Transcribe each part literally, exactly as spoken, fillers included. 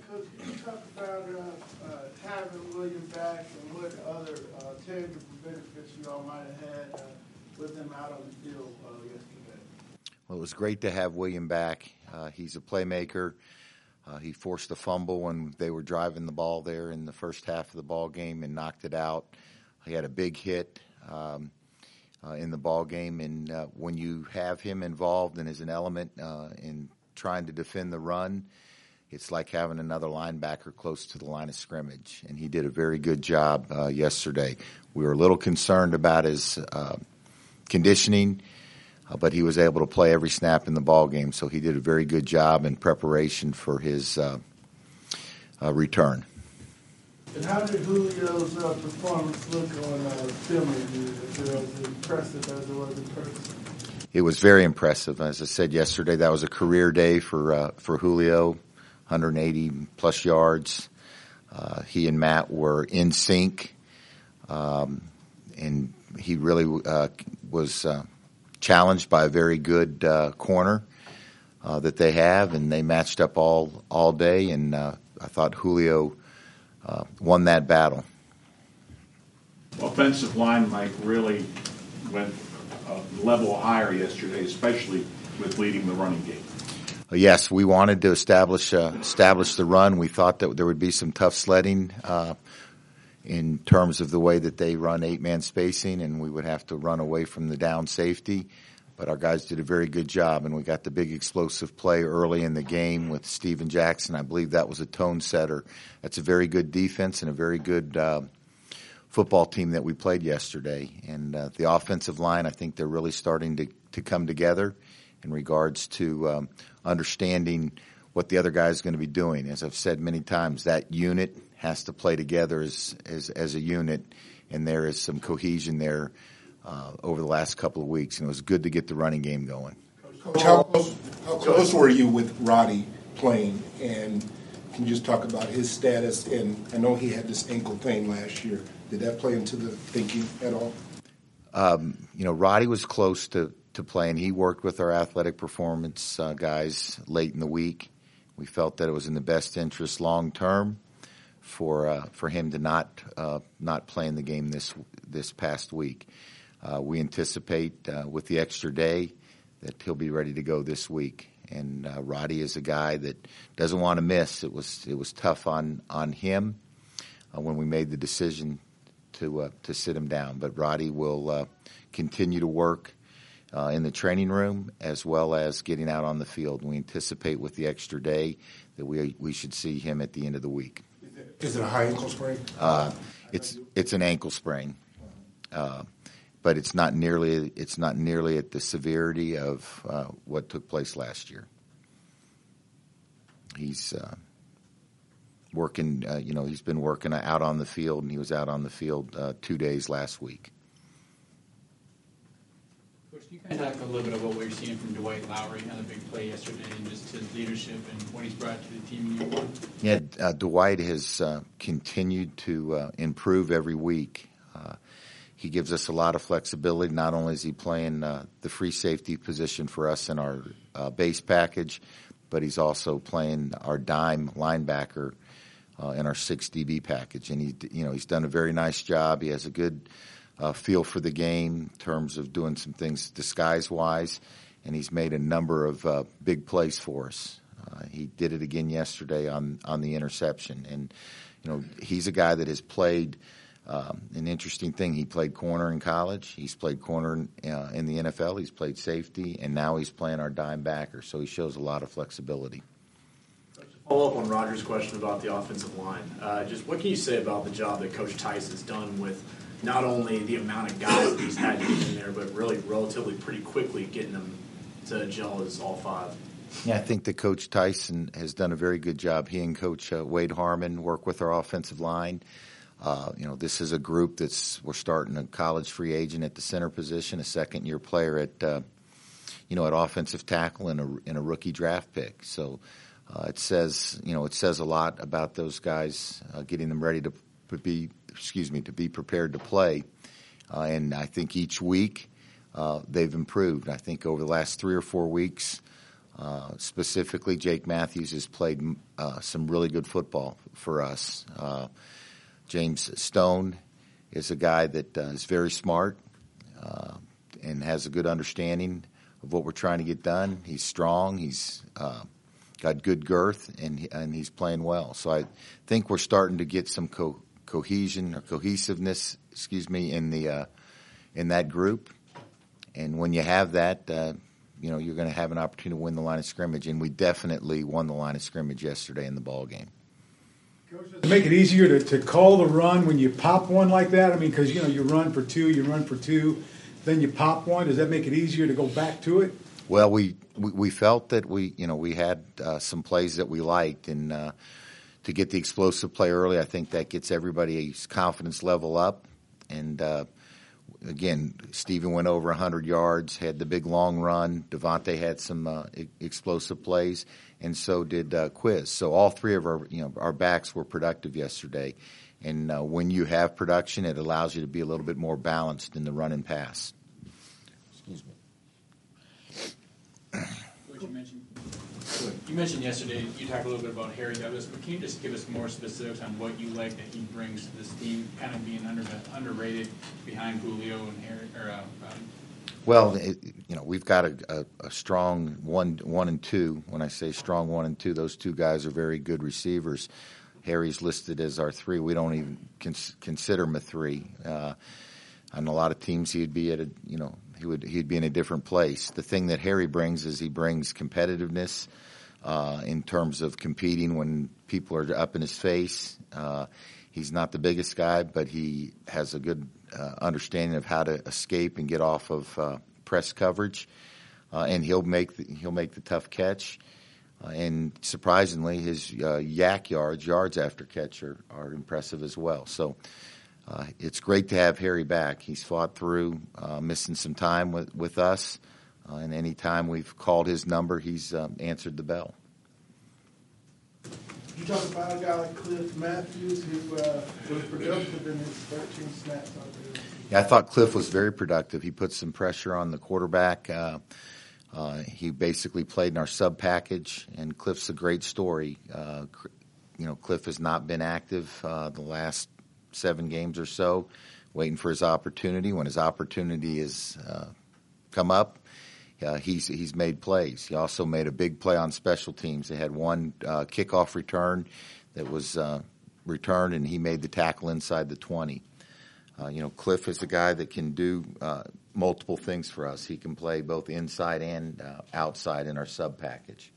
Coach, can you talk about uh, uh, having William back and what other uh, tangible benefits you all might have had uh, with him out on the field uh, yesterday? Well, it was great to have William back. Uh, he's a playmaker. Uh, he forced a fumble when they were driving the ball there in the first half of the ball game and knocked it out. He had a big hit um, uh, in the ball game, and uh, when you have him involved and as an element uh, in trying to defend the run, it's like having another linebacker close to the line of scrimmage, and he did a very good job uh, yesterday. We were a little concerned about his uh, conditioning, uh, but he was able to play every snap in the ball game, so he did a very good job in preparation for his uh, uh, return. And how did Julio's uh, performance look on uh, film review? Is it as impressive as it was in person? It was very impressive. As I said yesterday, that was a career day for uh, for Julio, one hundred eighty plus yards. Uh, he and Matt were in sync, um, and he really uh, was uh, challenged by a very good uh, corner uh, that they have, and they matched up all all day. And uh, I thought Julio uh, won that battle. Offensive line, Mike, really went a level higher yesterday, especially with leading the running game. Yes, we wanted to establish uh, establish the run. We thought that there would be some tough sledding uh, in terms of the way that they run eight-man spacing, and we would have to run away from the down safety. But our guys did a very good job, and we got the big explosive play early in the game with Steven Jackson. I believe that was a tone setter. That's a very good defense and a very good uh, football team that we played yesterday. And uh, the offensive line, I think they're really starting to, to come together in regards to um, understanding what the other guy is going to be doing. As I've said many times, that unit has to play together as as, as a unit, and there is some cohesion there uh, over the last couple of weeks, and it was good to get the running game going. Coach, how close, how close were you with Roddy playing, and can you just talk about his status? And I know he had this ankle thing last year. Did that play into the thinking at all? Um, you know, Roddy was close to, to playing. He worked with our athletic performance uh, guys late in the week. We felt that it was in the best interest long term for uh, for him to not uh, not play in the game this this past week. Uh, we anticipate uh, with the extra day that he'll be ready to go this week. And uh, Roddy is a guy that doesn't want to miss. It was it was tough on on him uh, when we made the decision to uh, to sit him down. But Roddy will uh, continue to work uh, in the training room as well as getting out on the field. We anticipate with the extra day that we we should see him at the end of the week. Is it a high ankle sprain? Uh, it's it's an ankle sprain, uh, but it's not nearly it's not nearly at the severity of uh, what took place last year. He's uh, working, uh, you know, he's been working out on the field, and he was out on the field uh, two days last week. Coach, can you kind of talk a little bit about what you're seeing from Dwight Lowry on the big play yesterday, and just his leadership and what he's brought to the team in year one? Yeah, uh, Dwight has uh, continued to uh, improve every week. Uh, he gives us a lot of flexibility. Not only is he playing uh, the free safety position for us in our uh, base package, but he's also playing our dime linebacker uh, in our six D B package. And he, you know, he's done a very nice job. He has a good uh, feel for the game in terms of doing some things disguise-wise, and he's made a number of uh, big plays for us. Uh, he did it again yesterday on on the interception. And you know, he's a guy that has played. Um, an interesting thing, he played corner in college. He's played corner in, uh, in the N F L. He's played safety, and now he's playing our dime backer. So he shows a lot of flexibility. To follow up on Roger's question about the offensive line, uh, just what can you say about the job that Coach Tice has done with not only the amount of guys that he's had to get in there, but really relatively pretty quickly getting them to gel as all five? Yeah, I think that Coach Tyson has done a very good job. He and Coach uh, Wade Harmon work with our offensive line. Uh, you know, this is a group that's, we're starting a college free agent at the center position, a second-year player at, uh, you know, at offensive tackle and a, and a rookie draft pick. So uh, it says, you know, it says a lot about those guys, uh, getting them ready to be, excuse me, to be prepared to play. Uh, and I think each week uh, they've improved. I think over the last three or four weeks, Uh, specifically, Jake Matthews has played uh, some really good football for us. Uh, James Stone is a guy that uh, is very smart uh, and has a good understanding of what we're trying to get done. He's strong. He's uh, got good girth, and he, and he's playing well. So I think we're starting to get some co- cohesion or cohesiveness, excuse me, in the uh, in that group. And when you have that, uh, you know, you're going to have an opportunity to win the line of scrimmage. And we definitely won the line of scrimmage yesterday in the ball game. To make it easier to, to call the run when you pop one like that? I mean, because, you know, you run for two, you run for two, then you pop one. Does that make it easier to go back to it? Well, we, we, we felt that we, you know, we had uh, some plays that we liked. And uh, to get the explosive play early, I think that gets everybody's confidence level up. And, uh, again, Steven went over one hundred yards, had the big long run. Devontae had some uh, e- explosive plays, and so did uh, Quiz. So all three of our, you know, our backs were productive yesterday. And uh, when you have production, it allows you to be a little bit more balanced in the run and pass. Excuse me. What you mentioned, you mentioned yesterday, you talked a little bit about Harry Douglas, but can you just give us more specifics on what you like that he brings to this team, kind of being under, underrated behind Julio and Harry, or uh, Roddy? Well, it, you know, we've got a, a, a strong one, one and two. When I say strong one and two, those two guys are very good receivers. Harry's listed as our three. We don't even cons- consider him a three. Uh, on a lot of teams, he'd be at a, you know, he would he'd be in a different place. The thing that Harry brings is he brings competitiveness uh, in terms of competing when people are up in his face. Uh, he's not the biggest guy, but he has a good uh, understanding of how to escape and get off of uh, press coverage, uh, and he'll make the, he'll make the tough catch. Uh, and surprisingly, his uh, yak yards, yards after catch, are, are impressive as well. So. Uh, it's great to have Harry back. He's fought through uh, missing some time with, with us, uh, and any time we've called his number, he's um, answered the bell. You talk about a guy like Cliff Matthews, who uh, was productive in his thirteen snaps out there. Yeah, I thought Cliff was very productive. He put some pressure on the quarterback. Uh, uh, he basically played in our sub package, and Cliff's a great story. Uh, you know, Cliff has not been active uh, the last seven games or so, waiting for his opportunity. When his opportunity has uh, come up, uh, he's he's made plays. He also made a big play on special teams. They had one uh, kickoff return that was uh, returned, and he made the tackle inside the twenty. Uh, you know, Cliff is a guy that can do uh, multiple things for us. He can play both inside and uh, outside in our sub package.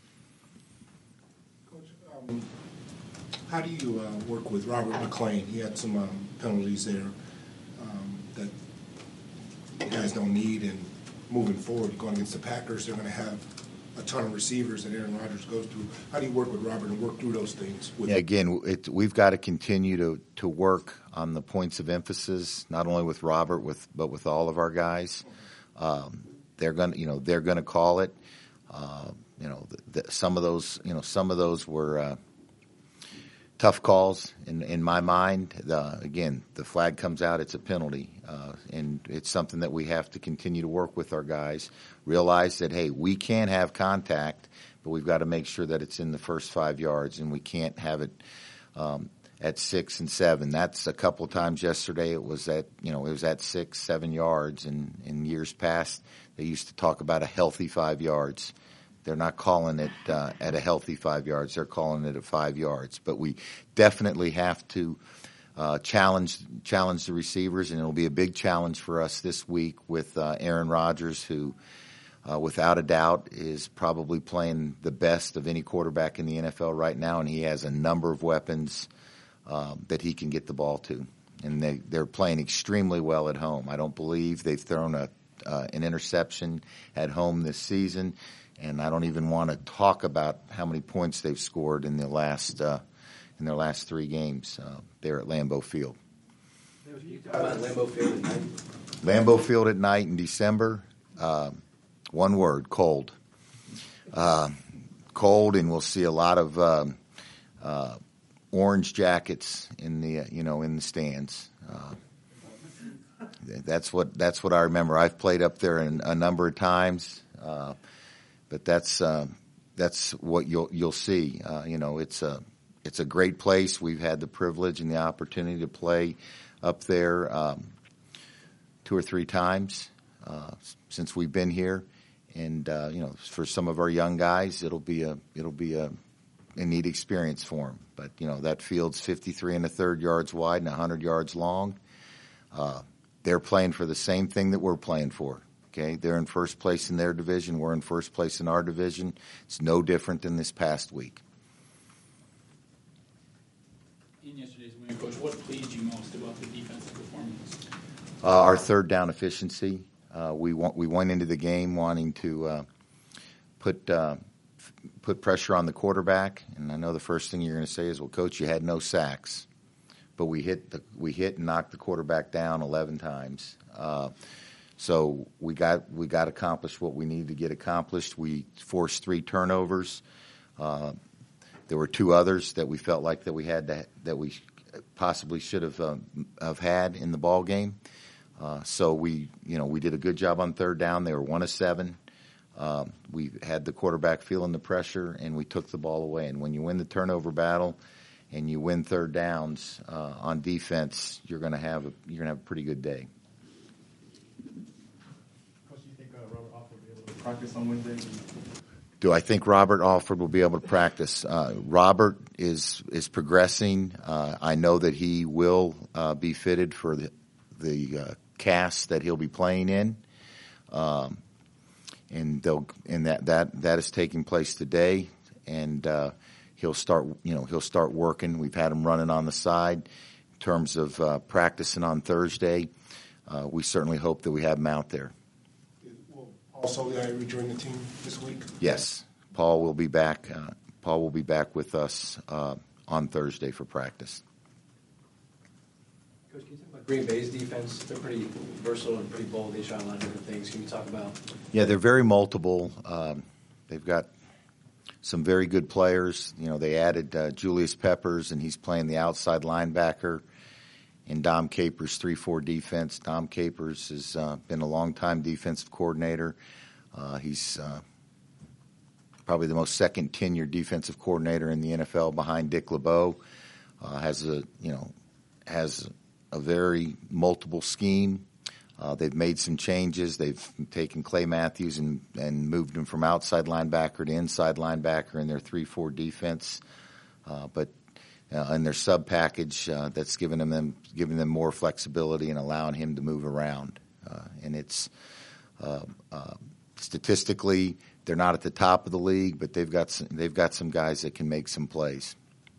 Coach, um, how do you uh, work with Robert McClain? He had some um, penalties there um, that you guys don't need, and moving forward, going against the Packers, they're going to have a ton of receivers that Aaron Rodgers goes through. How do you work with Robert and work through those things? With yeah, again, it, we've got to continue to, to work on the points of emphasis, not only with Robert, with but with all of our guys. Um, they're going, you know, they're going to call it. Uh, you know, the, the, some of those, you know, some of those were. Uh, Tough calls in in my mind. The, again, the flag comes out, it's a penalty, uh, and it's something that we have to continue to work with our guys. Realize that, hey, we can have contact, but we've got to make sure that it's in the first five yards, and we can't have it um, at six and seven. That's a couple of times yesterday. It was at you know it was at six, seven yards, and in years past they used to talk about a healthy five yards. They're not calling it uh, at a healthy five yards. They're calling it at five yards. But we definitely have to uh, challenge challenge the receivers, and it'll be a big challenge for us this week with uh, Aaron Rodgers, who, uh, without a doubt, is probably playing the best of any quarterback in the N F L right now, and he has a number of weapons um, that he can get the ball to. And they, they're playing extremely well at home. I don't believe they've thrown a uh, an interception at home this season. And I don't even want to talk about how many points they've scored in the last uh, in their last three games uh, there at Lambeau Field. You talk about Lambeau Field at night? Lambeau Field at night in December. Uh, one word: cold. Uh, cold, and we'll see a lot of uh, uh, orange jackets in the uh, you know in the stands. Uh, that's what that's what I remember. I've played up there in, a number of times. Uh, but that's uh, that's what you'll you'll see. Uh, you know, it's a it's a great place. We've had the privilege and the opportunity to play up there um, two or three times uh, since we've been here, and uh, you know, for some of our young guys, it'll be a it'll be a, a neat experience for them. But you know, that field's fifty-three and a third yards wide and one hundred yards long. Uh, they're playing for the same thing that we're playing for. Okay, they're in first place in their division. We're in first place in our division. It's no different than this past week. In yesterday's win, Coach, what pleased you most about the defensive performance? Uh, our third down efficiency. Uh, we want, we went into the game wanting to uh, put uh, f- put pressure on the quarterback, and I know the first thing you're going to say is, "Well, Coach, you had no sacks," but we hit the we hit and knocked the quarterback down eleven times. Uh, So we got we got accomplished what we needed to get accomplished. We forced three turnovers. Uh, there were two others that we felt like that we had to, that we possibly should have um, have had in the ball game. Uh, so we you know we did a good job on third down. They were one of seven. Um, we had the quarterback feeling the pressure, and we took the ball away. And when you win the turnover battle and you win third downs uh, on defense, you're going to have a, you're going to have a pretty good day. Practice on Wednesday? Do I think Robert Alford will be able to practice? Uh, Robert is is progressing. Uh, I know that he will uh, be fitted for the the uh, cast that he'll be playing in, um, and they'll and that that that is taking place today. And uh, he'll start. You know, he'll start working. We've had him running on the side. In terms of uh, practicing on Thursday, uh, we certainly hope that we have him out there. Also, I rejoin the team this week. Yes, Paul will be back. Uh, Paul will be back with us uh, on Thursday for practice. Coach, can you talk about Green Bay's defense? They're pretty versatile and pretty bold. They try a lot of different things. Can you talk about? Yeah, they're very multiple. Um, they've got some very good players. You know, they added uh, Julius Peppers, and he's playing the outside linebacker in Dom Capers' three four defense. Dom Capers has uh, been a long-time defensive coordinator. Uh, he's uh, probably the most second tenured defensive coordinator in the N F L behind Dick LeBeau. Uh, has a you know has a very multiple scheme. Uh, they've made some changes. They've taken Clay Matthews and, and moved him from outside linebacker to inside linebacker in their three four defense. Uh, but uh, in their sub package, uh, that's given them, them giving them more flexibility and allowing him to move around. Uh, and it's uh, uh, statistically, they're not at the top of the league, but they've got some, they've got some guys that can make some plays.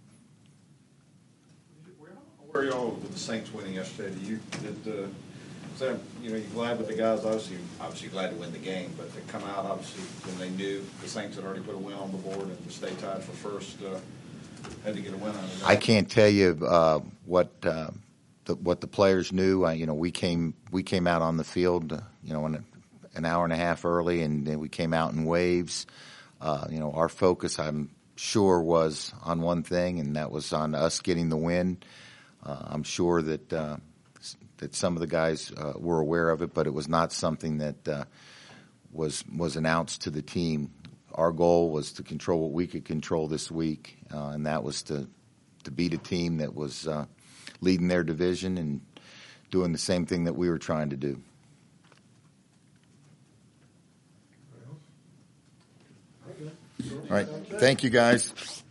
Where are y'all with the Saints winning yesterday? Do you did uh, was that, you know, you glad with the guys? Obviously, obviously glad to win the game, but to come out obviously when they knew the Saints had already put a win on the board and to stay tied for first, uh, had to get a win out of that. I can't tell you uh, what uh, the, what the players knew. Uh, you know, we came we came out on the field, uh, you know, an, an hour and a half early, and then we came out in waves. Uh, you know, our focus, I'm sure, was on one thing, and that was on us getting the win. Uh, I'm sure that uh, that some of the guys uh, were aware of it, but it was not something that uh, was was announced to the team. Our goal was to control what we could control this week, uh, and that was to to beat a team that was uh, leading their division and doing the same thing that we were trying to do. All right, thank you, guys.